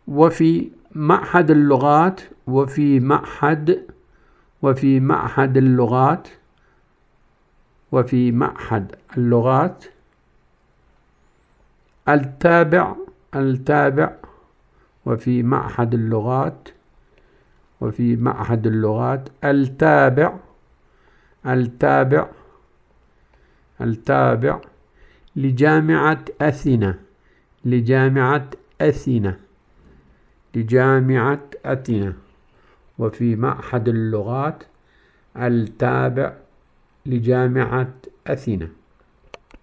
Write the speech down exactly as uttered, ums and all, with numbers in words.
وفي معهد اللغات وفي معهد وفي معهد اللغات وفي معهد اللغات التابع التابع وفي معهد اللغات وفي معهد اللغات التابع التابع التابع لجامعة أثينا لجامعة أثينا لجامعة أثينا وفي معهد اللغات التابع لجامعة أثينا.